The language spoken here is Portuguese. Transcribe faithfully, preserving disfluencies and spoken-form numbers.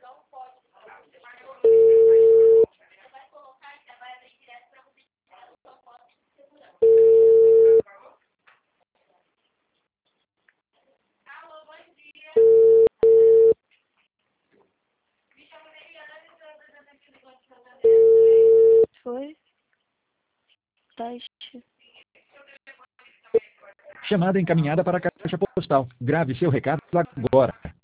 Foi? Teste. Chamada encaminhada para a caixa postal. Grave seu recado agora.